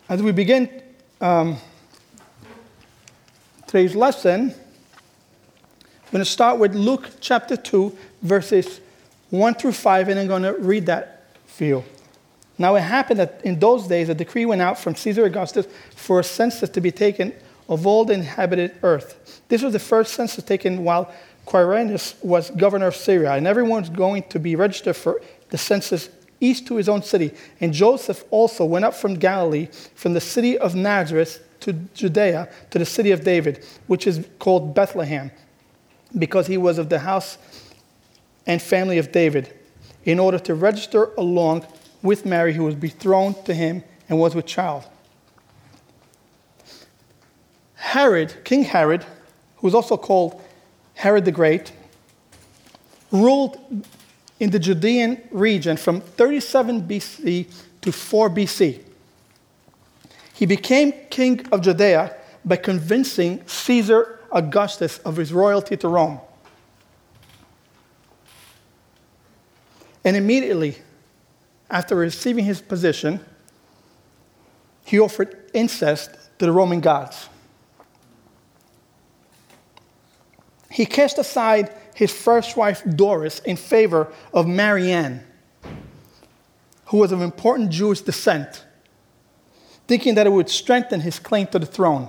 As we begin today's lesson, I'm going to start with Luke chapter 2, verses 1 through 5, and I'm going to read that for you. Now it happened that in those days a decree went out from Caesar Augustus for a census to be taken of all the inhabited earth. This was the first census taken while Quirinius was governor of Syria, and everyone was going to be registered for the census east to his own city. And Joseph also went up from Galilee, from the city of Nazareth to Judea, to the city of David, which is called Bethlehem, because he was of the house and family of David, in order to register along with Mary, who was betrothed to him and was with child. King Herod, who was also called Herod the Great, ruled in the Judean region from 37 BC to 4 BC. He became king of Judea by convincing Caesar Augustus of his royalty to Rome. And immediately after receiving his position, he offered incest to the Roman gods. He cast aside his first wife, Doris, in favor of Marianne, who was of important Jewish descent, thinking that it would strengthen his claim to the throne.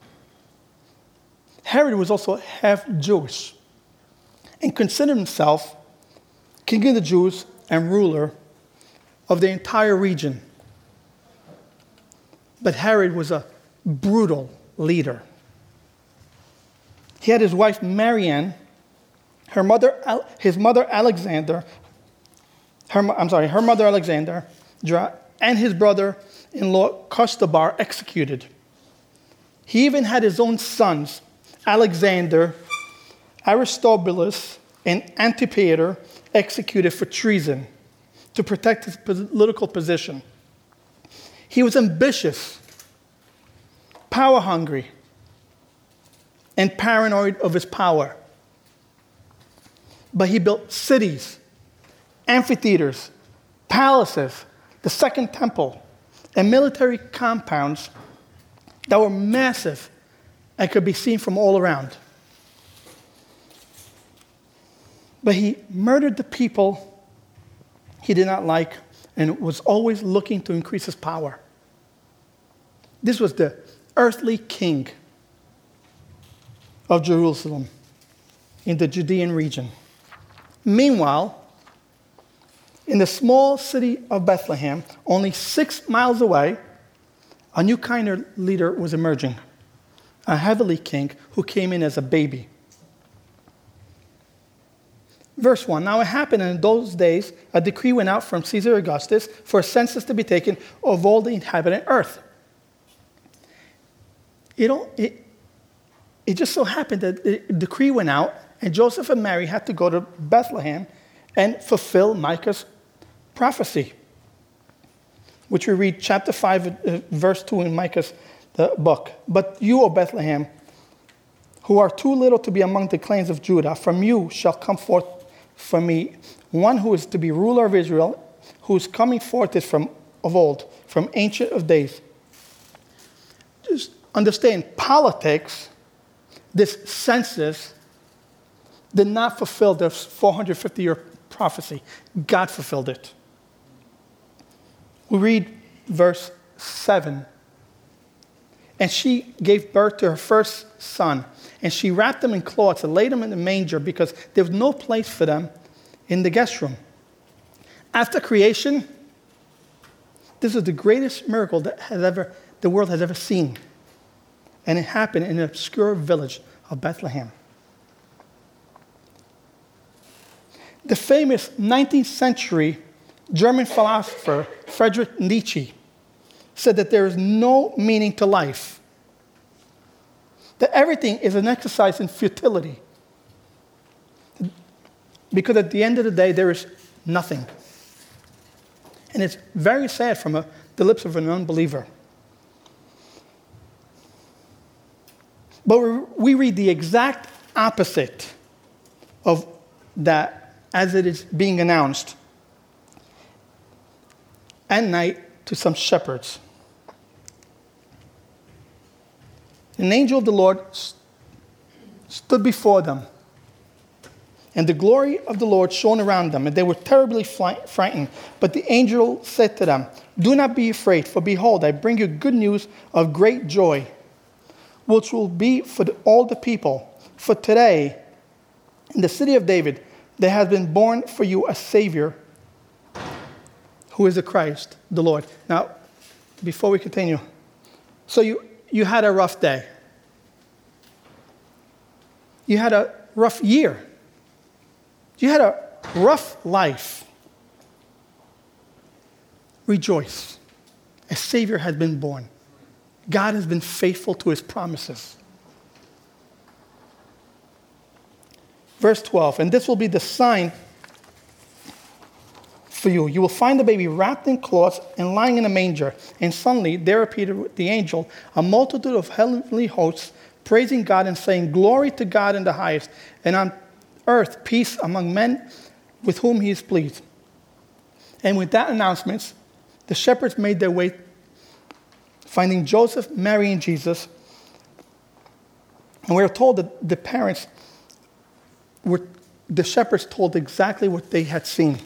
Herod was also half Jewish and considered himself king of the Jews and ruler of the entire region. But Herod was a brutal leader. He had his wife Marianne, her mother Alexander, and his brother-in-law Costobar executed. He even had his own sons, Alexander, Aristobulus, and Antipater, executed for treason to protect his political position. He was ambitious, power-hungry, and paranoid of his power. But he built cities, amphitheaters, palaces, the Second Temple, and military compounds that were massive and could be seen from all around. But he murdered the people he did not like and was always looking to increase his power. This was the earthly king of Jerusalem in the Judean region. Meanwhile, in the small city of Bethlehem, only 6 miles away, a new kind of leader was emerging, a heavenly king who came in as a baby. Verse 1, now it happened in those days, a decree went out from Caesar Augustus for a census to be taken of all the inhabited earth. It just so happened that the decree went out, and Joseph and Mary had to go to Bethlehem and fulfill Micah's prophecy, which we read chapter 5, verse 2 in Micah's book. But you, O Bethlehem, who are too little to be among the clans of Judah, from you shall come forth for me one who is to be ruler of Israel, whose coming forth is from of old, from ancient of days. Just understand, politics, this census, did not fulfill the 450-year prophecy. God fulfilled it. We read verse 7. And she gave birth to her first son, and she wrapped him in cloths and laid him in the manger because there was no place for them in the guest room. After creation, this is the greatest miracle that the world has ever seen. And it happened in an obscure village of Bethlehem. The famous 19th century German philosopher Friedrich Nietzsche said that there is no meaning to life, that everything is an exercise in futility, because at the end of the day, there is nothing. And it's very sad from the lips of an unbeliever. But we read the exact opposite of that as it is being announced at night to some shepherds. An angel of the Lord stood before them, and the glory of the Lord shone around them, and they were terribly frightened. But the angel said to them, "Do not be afraid, for behold, I bring you good news of great joy, which will be for all the people. For today, in the city of David, there has been born for you a Savior, who is the Christ, the Lord." Now, before we continue, so you had a rough day. You had a rough year. You had a rough life. Rejoice. A Savior has been born. God has been faithful to his promises. Verse 12, "And this will be the sign for you. You will find the baby wrapped in cloths and lying in a manger." And suddenly there appeared with the angel a multitude of heavenly hosts, praising God and saying, "Glory to God in the highest, and on earth peace among men with whom he is pleased." And with that announcement, the shepherds made their way, finding Joseph, Mary, and Jesus. And we are told that the shepherds told exactly what they had seen.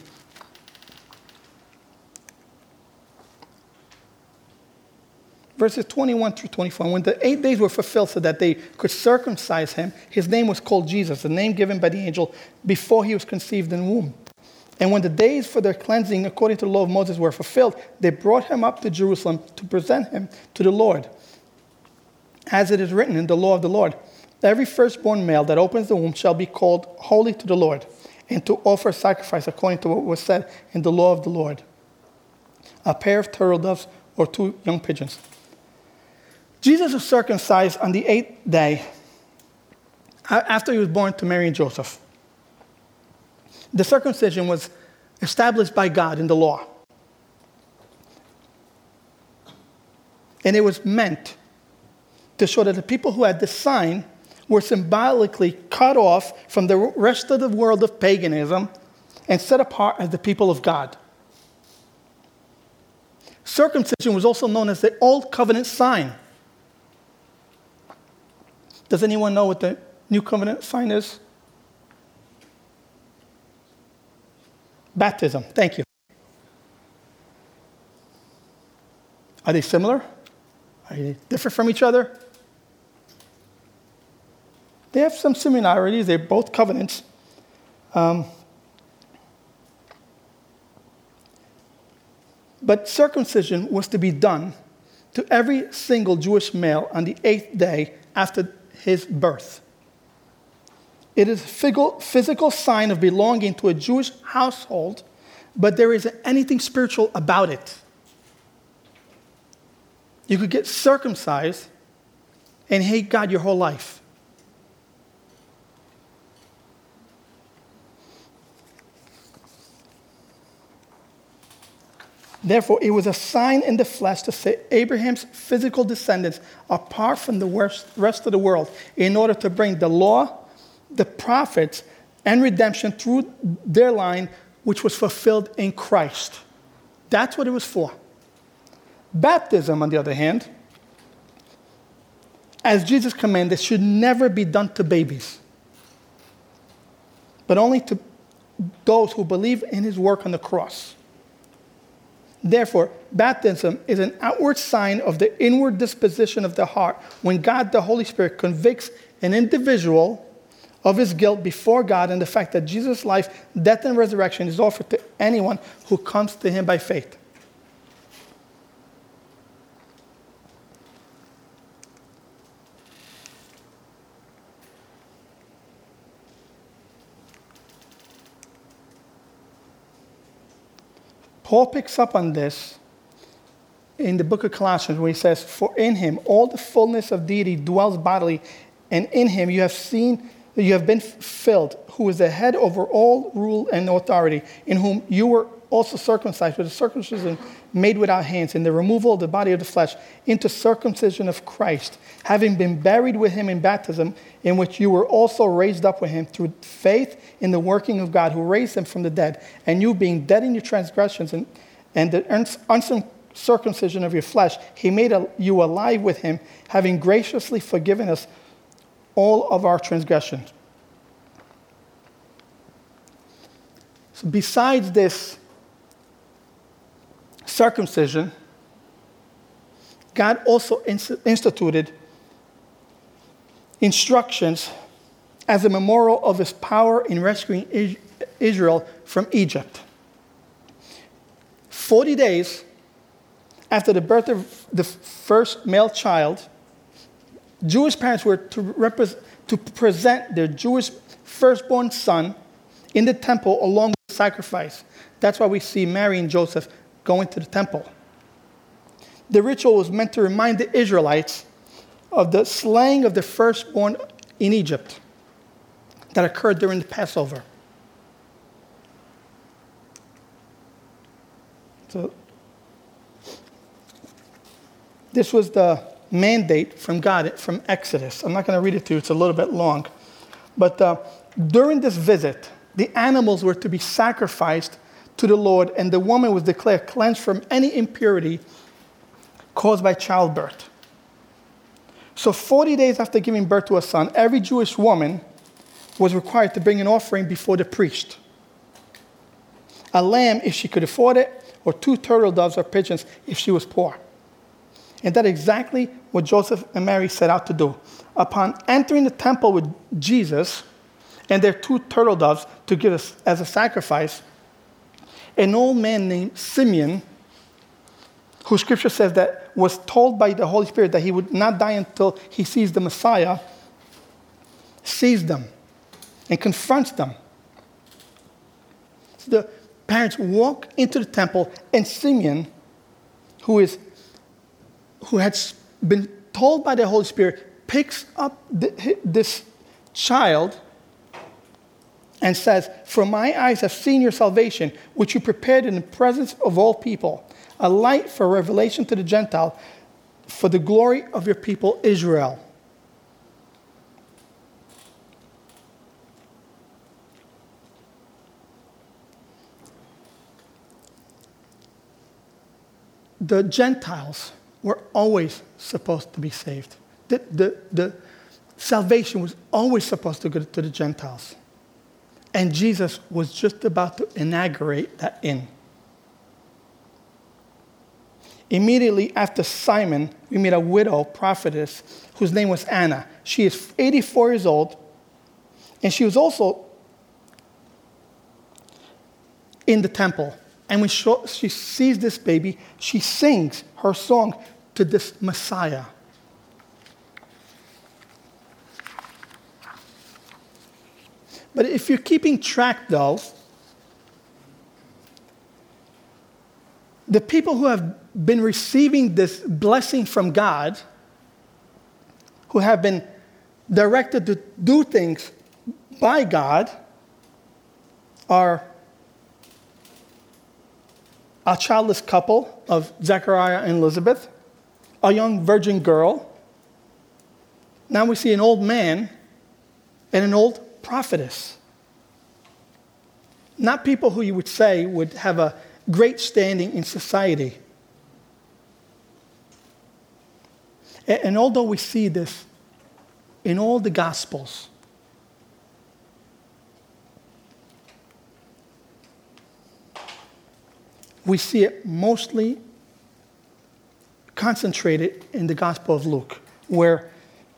Verses 21 through 24. "And when the 8 days were fulfilled so that they could circumcise him, his name was called Jesus, the name given by the angel before he was conceived in the womb. And when the days for their cleansing according to the law of Moses were fulfilled, they brought him up to Jerusalem to present him to the Lord. As it is written in the law of the Lord, every firstborn male that opens the womb shall be called holy to the Lord, and to offer sacrifice according to what was said in the law of the Lord, a pair of turtle doves or 2 young pigeons." Jesus was circumcised on the 8th day after he was born to Mary and Joseph. The circumcision was established by God in the law. And it was meant to show that the people who had this sign were symbolically cut off from the rest of the world of paganism and set apart as the people of God. Circumcision was also known as the Old Covenant sign. Does anyone know what the New Covenant sign is? Baptism. Thank you. Are they similar? Are they different from each other? They have some similarities. They're both covenants. But circumcision was to be done to every single Jewish male on the 8th day after his birth. It is a physical sign of belonging to a Jewish household, but there isn't anything spiritual about it. You could get circumcised and hate God your whole life. Therefore, it was a sign in the flesh to set Abraham's physical descendants apart from the rest of the world in order to bring the law, the prophets, and redemption through their line, which was fulfilled in Christ. That's what it was for. Baptism, on the other hand, as Jesus commanded, should never be done to babies, but only to those who believe in his work on the cross. Therefore, baptism is an outward sign of the inward disposition of the heart when God, the Holy Spirit, convicts an individual of his guilt before God and the fact that Jesus' life, death, and resurrection is offered to anyone who comes to him by faith. Paul picks up on this in the book of Colossians where he says, "For in him all the fullness of deity dwells bodily, and in him you have been filled, who is the head over all rule and authority, in whom you were also circumcised with a circumcision made without hands, in the removal of the body of the flesh, into circumcision of Christ, having been buried with him in baptism, in which you were also raised up with him through faith in the working of God who raised him from the dead, and you being dead in your transgressions and the circumcision of your flesh, he made you alive with him, having graciously forgiven us all of our transgressions. So besides this circumcision, God also instituted instructions as a memorial of his power in rescuing Israel from Egypt. 40 days after the birth of the first male child, Jewish parents were to present their Jewish firstborn son in the temple along with sacrifice. That's why we see Mary and Joseph going to the temple. The ritual was meant to remind the Israelites of the slaying of the firstborn in Egypt that occurred during the Passover. So this was the mandate from God from Exodus. I'm not going to read it to you. It's a little bit long. But during this visit, the animals were to be sacrificed to the Lord, and the woman was declared cleansed from any impurity caused by childbirth. So 40 days after giving birth to a son, every Jewish woman was required to bring an offering before the priest. A lamb, if she could afford it, or 2 turtle doves or pigeons if she was poor. And that's exactly what Joseph and Mary set out to do. Upon entering the temple with Jesus and their 2 turtle doves to give us as a sacrifice, an old man named Simeon, who Scripture says that was told by the Holy Spirit that he would not die until he sees the Messiah, sees them and confronts them. So the parents walk into the temple, and Simeon, who had been told by the Holy Spirit, picks up this child and says, "For my eyes have seen your salvation, which you prepared in the presence of all people, a light for revelation to the Gentile, for the glory of your people Israel." The Gentiles were always supposed to be saved. The salvation was always supposed to go to the Gentiles. And Jesus was just about to inaugurate that in. Immediately after Simon, we meet a widow prophetess whose name was Anna. She is 84 years old, and she was also in the temple. And when she sees this baby, she sings her song to this Messiah. But if you're keeping track, though, the people who have been receiving this blessing from God, who have been directed to do things by God, are a childless couple of Zechariah and Elizabeth, a young virgin girl. Now we see an old man and an old prophetess. Not people who you would say would have a great standing in society. And although we see this in all the Gospels, we see it mostly concentrated in the Gospel of Luke, where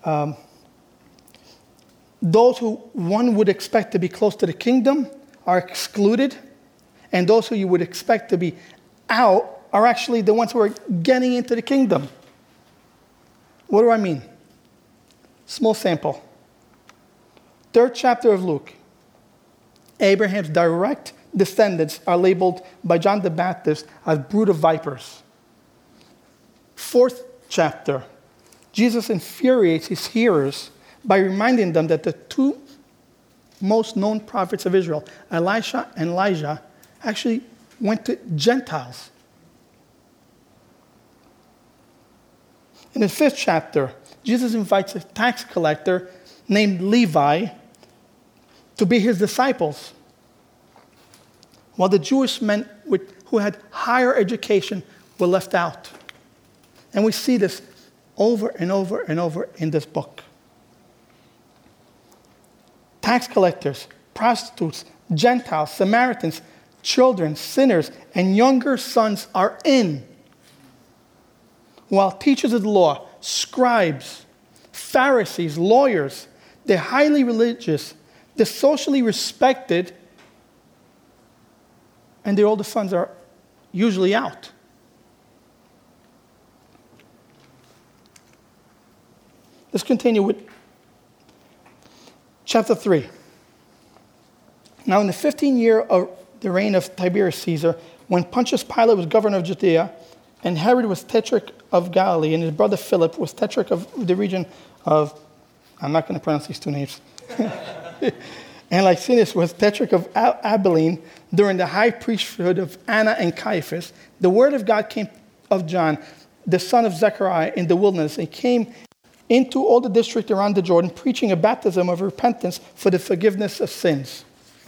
those who one would expect to be close to the kingdom are excluded, and those who you would expect to be out are actually the ones who are getting into the kingdom. What do I mean? Small sample. 3rd chapter of Luke. Abraham's direct descendants are labeled by John the Baptist as brood of vipers. 4th chapter. Jesus infuriates his hearers by reminding them that the 2 most known prophets of Israel, Elisha and Elijah, actually went to Gentiles. In the 5th chapter, Jesus invites a tax collector named Levi to be his disciples, while the Jewish men who had higher education were left out. And we see this over and over and over in this book. Tax collectors, prostitutes, Gentiles, Samaritans, children, sinners, and younger sons are in. While teachers of the law, scribes, Pharisees, lawyers, the highly religious, the socially respected, and the older sons are usually out. Let's continue with chapter 3. Now, in the 15th year of the reign of Tiberius Caesar, when Pontius Pilate was governor of Judea, and Herod was tetrarch of Galilee, and his brother Philip was tetrarch of the region of, I'm not going to pronounce these two names, and Licinius was tetrarch of Abilene during the high priesthood of Anna and Caiaphas, the word of God came of John, the son of Zechariah, in the wilderness, and came into all the district around the Jordan, preaching a baptism of repentance for the forgiveness of sins.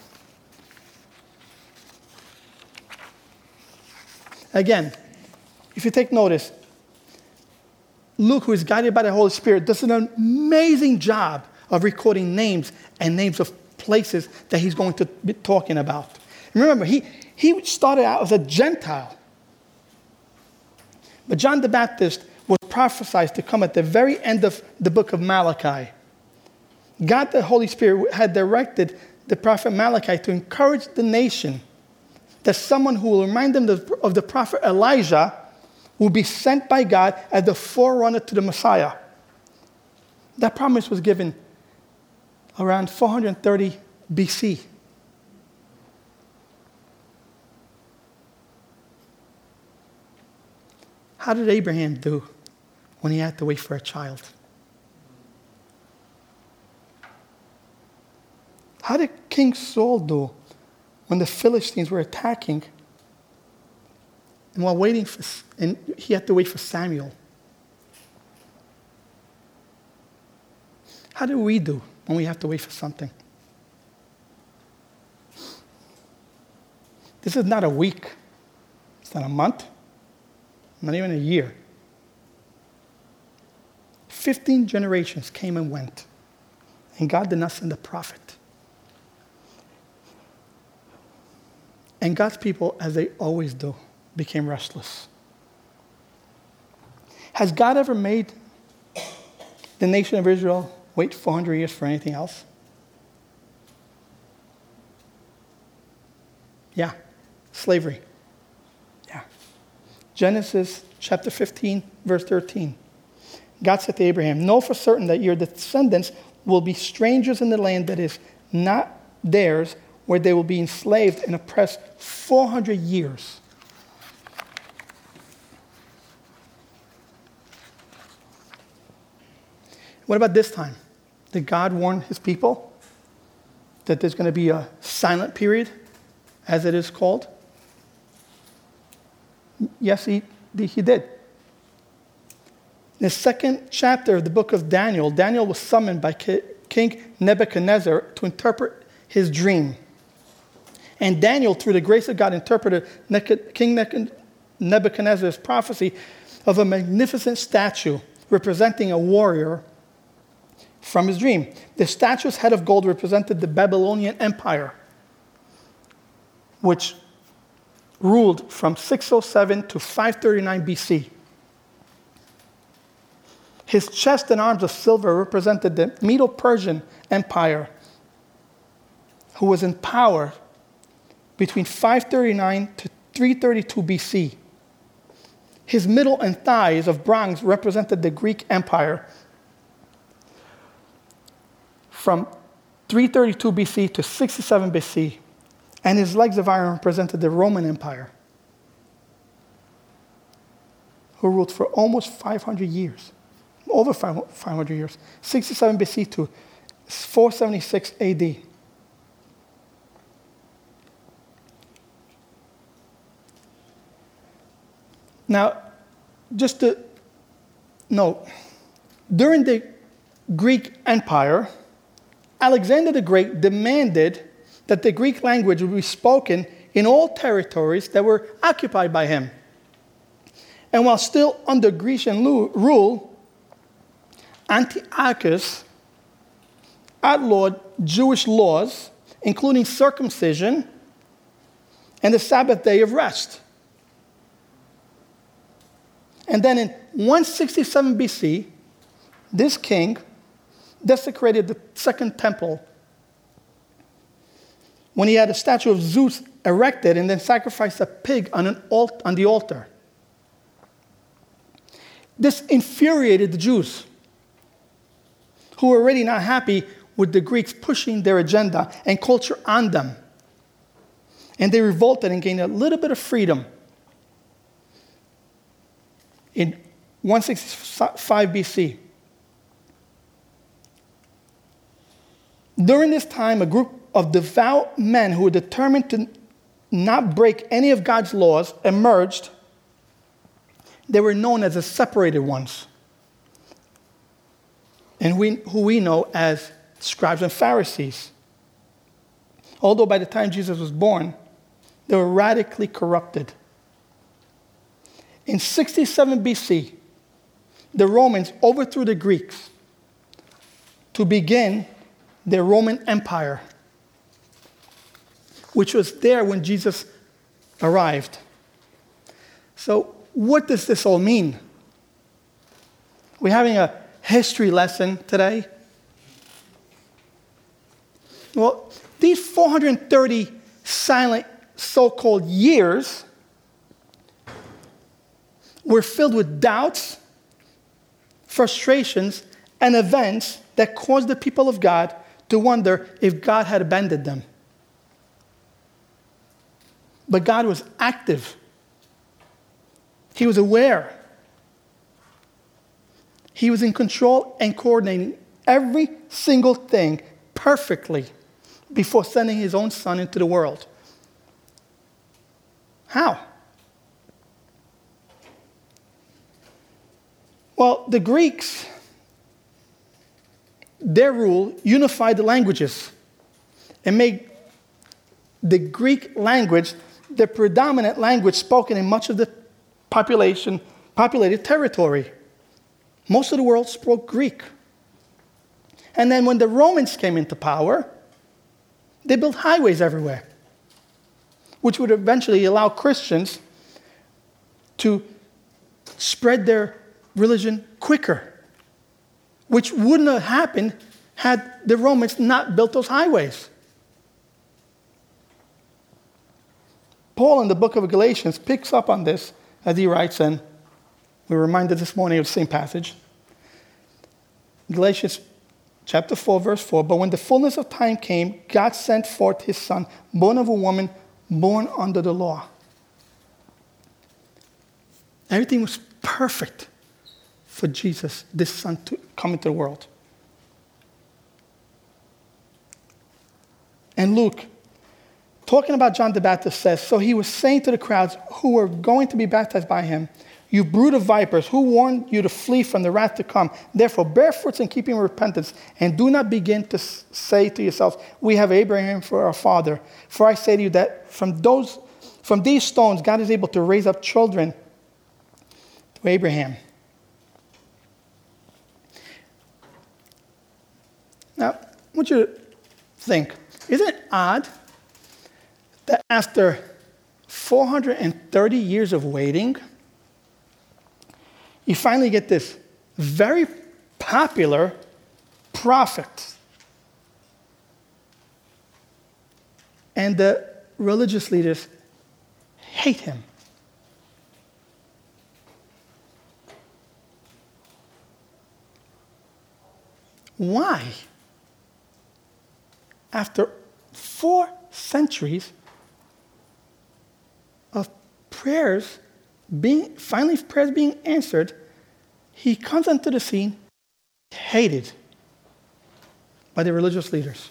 Again, if you take notice, Luke, who is guided by the Holy Spirit, does an amazing job of recording names and names of places that he's going to be talking about. Remember, he started out as a Gentile. But John the Baptist was prophesied to come at the very end of the book of Malachi. God, the Holy Spirit, had directed the prophet Malachi to encourage the nation that someone who will remind them of the prophet Elijah will be sent by God as the forerunner to the Messiah. That promise was given around 430 BC. How did Abraham do when he had to wait for a child? How did King Saul do when the Philistines were attacking and while waiting and he had to wait for Samuel? How do we do when we have to wait for something? This is not a week. It's not a month. Not even a year. 15 generations came and went, and God did not send a prophet. And God's people, as they always do, became restless. Has God ever made the nation of Israel wait 400 years for anything else? Yeah, slavery. Yeah. Genesis chapter 15, verse 13. God said to Abraham, "Know for certain that your descendants will be strangers in the land that is not theirs, where they will be enslaved and oppressed 400 years. What about this time? Did God warn his people that there's going to be a silent period, as it is called? Yes, he did. In the second chapter of the book of Daniel, Daniel was summoned by King Nebuchadnezzar to interpret his dream. And Daniel, through the grace of God, interpreted King Nebuchadnezzar's prophecy of a magnificent statue representing a warrior from his dream. The statue's head of gold represented the Babylonian Empire, which ruled from 607 to 539 BC. His chest and arms of silver represented the Medo-Persian Empire, who was in power between 539 to 332 BC. His middle and thighs of bronze represented the Greek Empire from 332 BC to 67 BC. And his legs of iron represented the Roman Empire, who ruled for almost 500 years. Over 500 years. 67 BC to 476 AD. Now, just to note, during the Greek Empire, Alexander the Great demanded that the Greek language would be spoken in all territories that were occupied by him. And while still under Grecian rule, Antiochus outlawed Jewish laws, including circumcision and the Sabbath day of rest. And then in 167 BC, this king desecrated the second temple when he had a statue of Zeus erected and then sacrificed a pig on the altar. This infuriated the Jews, who were already not happy with the Greeks pushing their agenda and culture on them. And they revolted and gained a little bit of freedom. In 165 BC. During this time, a group of devout men who were determined to not break any of God's laws emerged. They were known as the separated ones, and who we know as scribes and Pharisees. Although by the time Jesus was born, they were radically corrupted. In 67 BC, the Romans overthrew the Greeks to begin their Roman Empire, which was there when Jesus arrived. So what does this all mean? We're having a history lesson today. Well, these 430 silent so-called years were filled with doubts, frustrations, and events that caused the people of God to wonder if God had abandoned them. But God was active. He was aware. He was in control and coordinating every single thing perfectly before sending his own son into the world. How? Well, the Greeks, their rule unified the languages and made the Greek language the predominant language spoken in much of the populated territory. Most of the world spoke Greek. And then when the Romans came into power, they built highways everywhere, which would eventually allow Christians to spread their religion quicker, which wouldn't have happened had the Romans not built those highways. Paul in the book of Galatians picks up on this as he writes, and we're reminded this morning of the same passage. Galatians chapter 4, verse 4, but when the fullness of time came, God sent forth his son, born of a woman, born under the law. Everything was perfect for Jesus, this son, to come into the world. And Luke, talking about John the Baptist, says, so he was saying to the crowds who were going to be baptized by him, you brood of vipers, who warned you to flee from the wrath to come? Therefore, bear fruits in keeping with repentance, and do not begin to say to yourselves, we have Abraham for our father. For I say to you that from these stones, God is able to raise up children to Abraham. Now, I want you to think, isn't it odd that after 430 years of waiting, you finally get this very popular prophet, and the religious leaders hate him? Why? After 4 centuries of prayers being answered, he comes onto the scene hated by the religious leaders.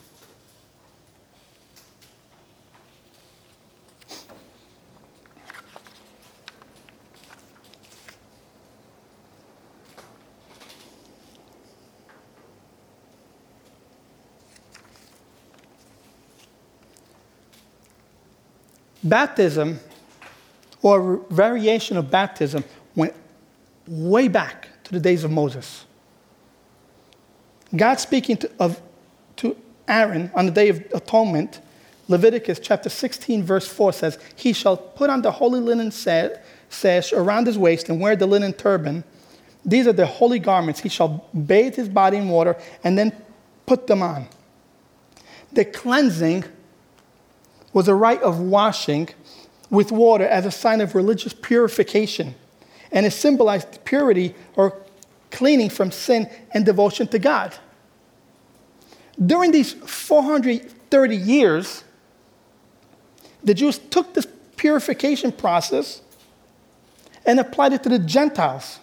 Baptism, or variation of baptism, went way back to the days of Moses. God speaking to Aaron on the Day of Atonement, Leviticus chapter 16, verse 4 says, he shall put on the holy linen sash around his waist and wear the linen turban. These are the holy garments. He shall bathe his body in water and then put them on. The cleansing was a rite of washing with water as a sign of religious purification. And it symbolized purity or cleaning from sin and devotion to God. During these 430 years, the Jews took this purification process and applied it to the Gentiles.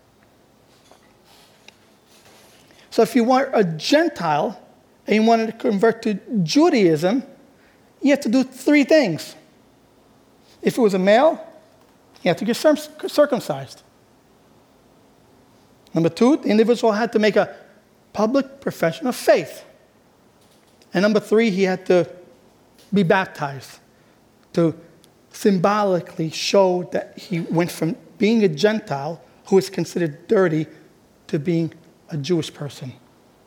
So if you were a Gentile and you wanted to convert to Judaism, you had to do three things. If it was a male, you had to get circumcised. Number two, the individual had to make a public profession of faith. And number three, he had to be baptized to symbolically show that he went from being a Gentile who is considered dirty to being a Jewish person.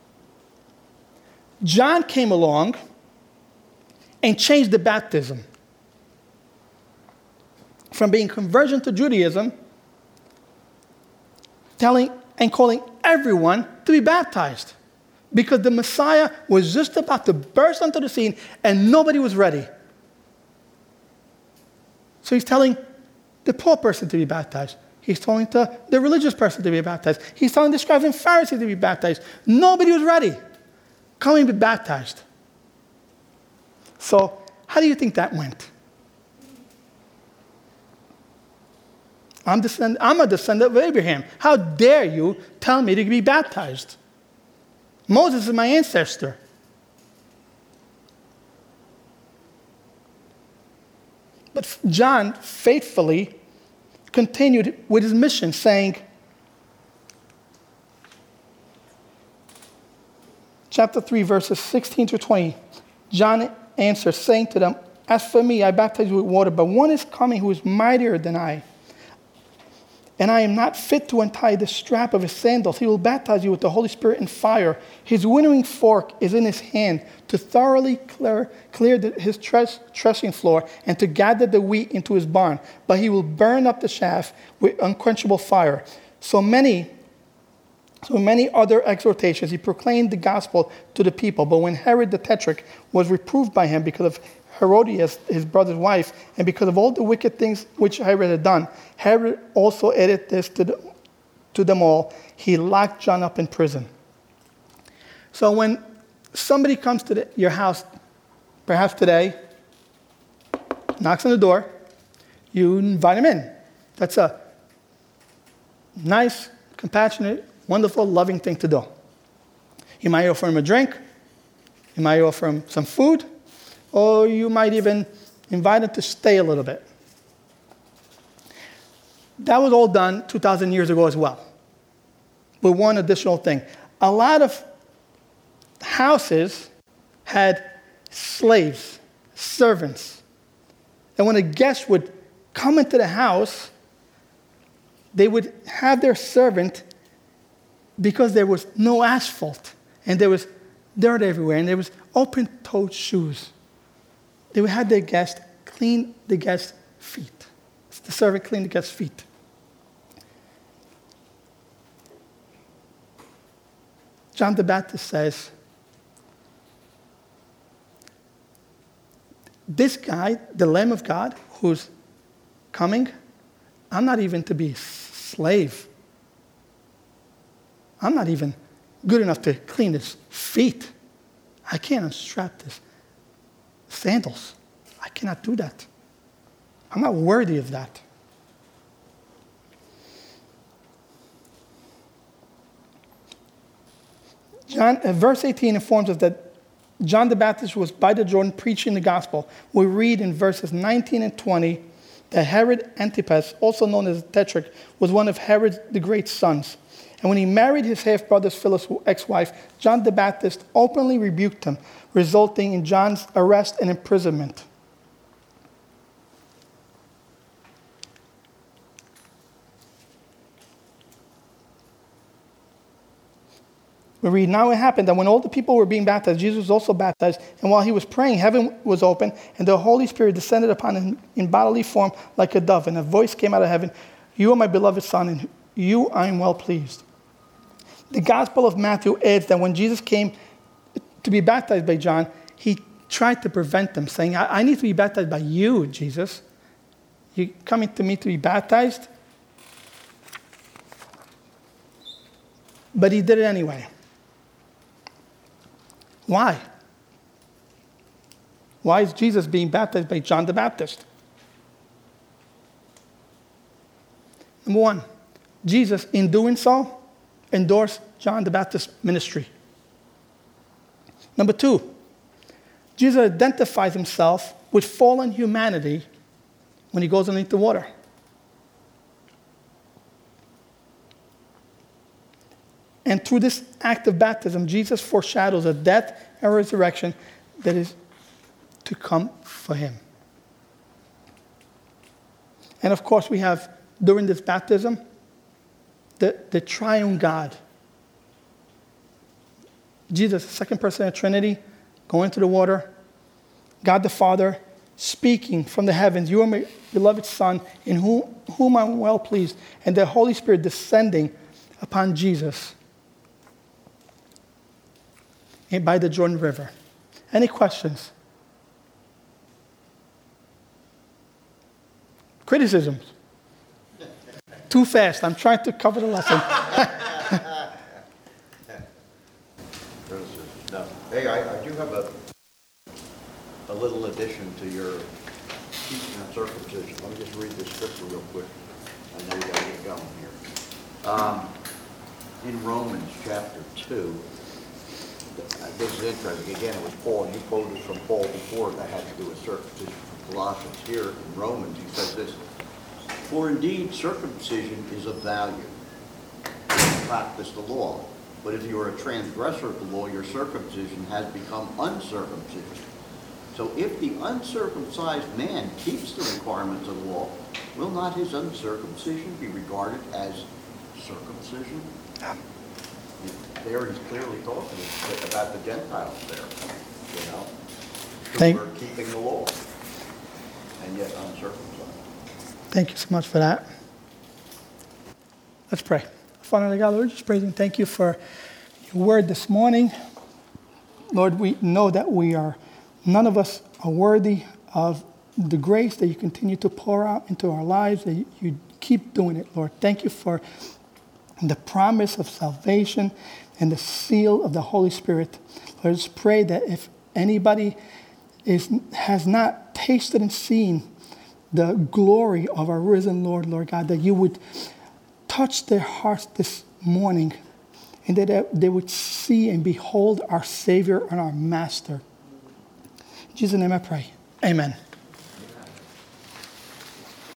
John came along and changed the baptism from being conversion to Judaism, telling and calling everyone to be baptized because the Messiah was just about to burst onto the scene and nobody was ready. So he's telling the poor person to be baptized. He's telling the religious person to be baptized. He's telling the scribes and Pharisees to be baptized. Nobody was ready. Come and be baptized. So how do you think that went? I'm a descendant of Abraham. How dare you tell me to be baptized? Moses is my ancestor. But John faithfully continued with his mission, saying, chapter 3, verses 16 to 20, John answered, saying to them, as for me, I baptize you with water, but one is coming who is mightier than I, and I am not fit to untie the strap of his sandals. He will baptize you with the Holy Spirit and fire. His winnowing fork is in his hand to thoroughly clear his threshing floor and to gather the wheat into his barn. But he will burn up the chaff with unquenchable fire. So many other exhortations, he proclaimed the gospel to the people. But when Herod the Tetrarch was reproved by him because of Herodias, his brother's wife, and because of all the wicked things which Herod had done, Herod also added this to them all. He locked John up in prison. So when somebody comes to your house, perhaps today, knocks on the door, you invite him in. That's a nice, compassionate, wonderful, loving thing to do. You might offer him a drink. You might offer him some food. Or you might even invite him to stay a little bit. That was all done 2,000 years ago as well. But one additional thing. A lot of houses had slaves, servants. And when a guest would come into the house, they would have their servant, because there was no asphalt, and there was dirt everywhere, and there was open-toed shoes. They would have their guest clean the guest's feet. The servant cleaned the guest's feet. John the Baptist says, this guy, the Lamb of God, who's coming, I'm not even to be a slave. I'm not even good enough to clean his feet. I can't unstrap this sandals. I cannot do that. I'm not worthy of that. Verse 18 informs us that John the Baptist was by the Jordan preaching the gospel. We read in verses 19 and 20 that Herod Antipas, also known as Tetrarch, was one of Herod the Great's sons. And when he married his half-brother Philip's ex-wife, John the Baptist openly rebuked him, resulting in John's arrest and imprisonment. We read, now it happened that when all the people were being baptized, Jesus was also baptized. And while he was praying, heaven was open, and the Holy Spirit descended upon him in bodily form like a dove. And a voice came out of heaven, you are my beloved Son, and you I am well pleased. The Gospel of Matthew adds that when Jesus came to be baptized by John, he tried to prevent them, saying, I need to be baptized by you, Jesus. You coming to me to be baptized? But he did it anyway. Why? Why is Jesus being baptized by John the Baptist? Number one, Jesus, in doing so, endorsed John the Baptist's ministry. Number two, Jesus identifies himself with fallen humanity when he goes underneath the water. And through this act of baptism, Jesus foreshadows a death and resurrection that is to come for him. And of course, we have, during this baptism, the triune God. Jesus, the second person of the Trinity, going into the water. God the Father speaking from the heavens, you are my beloved Son, in whom I'm well pleased. And the Holy Spirit descending upon Jesus by the Jordan River. Any questions? Criticisms? Too fast. I'm trying to cover the lesson. No. Hey, I do have a little addition to your teaching on circumcision. Let me just read this scripture real quick. I know you got to get going here. In Romans chapter 2, this is interesting. Again, it was Paul, and you quoted from Paul before that had to do with circumcision from Colossians. Here in Romans, he says this, for indeed circumcision is of value if you practice the law. But if you are a transgressor of the law, your circumcision has become uncircumcision. So if the uncircumcised man keeps the requirements of the law, will not his uncircumcision be regarded as circumcision? There he's clearly talking about the Gentiles there, who are keeping the law and yet uncircumcised. Thank you so much for that. Let's pray. Father God, Lord, just praise and thank you for your word this morning. Lord, we know that none of us are worthy of the grace that you continue to pour out into our lives, that you keep doing it, Lord. Thank you for the promise of salvation and the seal of the Holy Spirit. Lord, just pray that if anybody has not tasted and seen the glory of our risen Lord, Lord God, that you would touch their hearts this morning and that they would see and behold our Savior and our Master. In Jesus' name I pray. Amen.